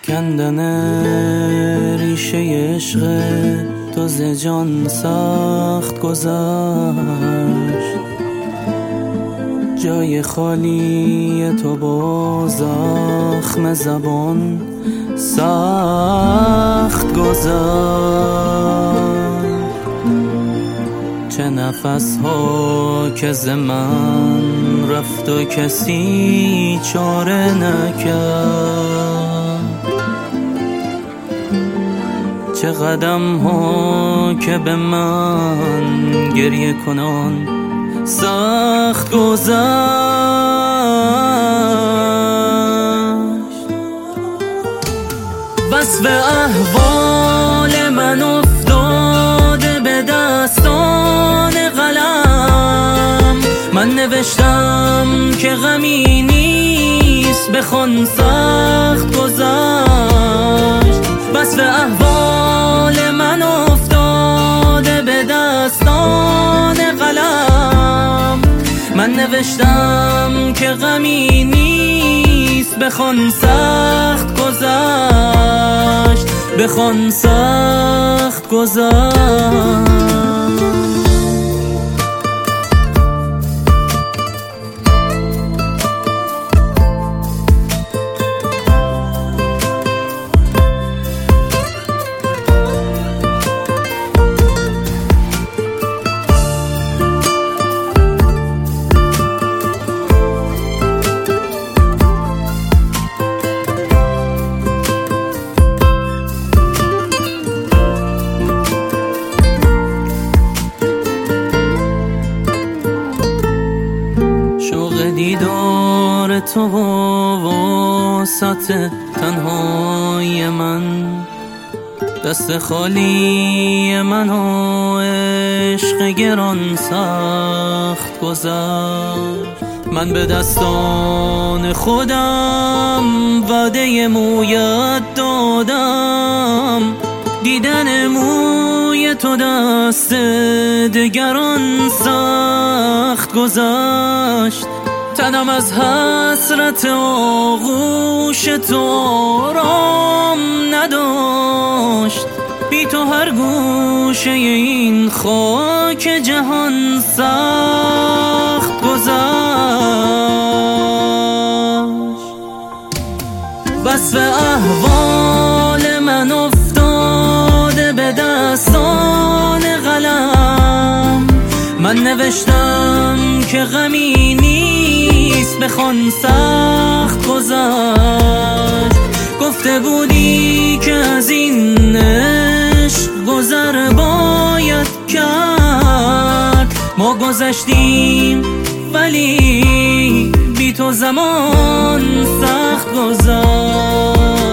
کندن ریشه عشق تو ز جان سخت گذشت، جای خالی تو با زخم زبان سخت گذشت. چه نفس ها که ز من رفت و کسی چاره نکرد، چه قدم ها که به من گریه کنان سخت گذشت. وصف احوال من افتاده به دستان قلم، من نوشتم که غمی نیست بخوان سخت گذشت. وصف احوال من افتاده به دستان قلم، من نوشتم که غمی نیست بخوان سخت گذشت، بخوان سخت گذشت. دیدار تو وسط تنهای من، دست خالی من و عشق گران سخت گذشت. من به دستان خودم وعده مویت دادم، دیدن موی تو دست دگران سخت گذشت. تنم از حسرت آغوش تو آرام نداشت، بی تو هر گوشه این خاک جهان سخت گذشت. وصف احوال من افتاده به دستان قلم، من نوشتم که غمی نیست بخوان سخت گذشت. گفته بودی که از این عشق گذر باید کرد، ما گذشتیم ولی بی تو زمان سخت گذشت.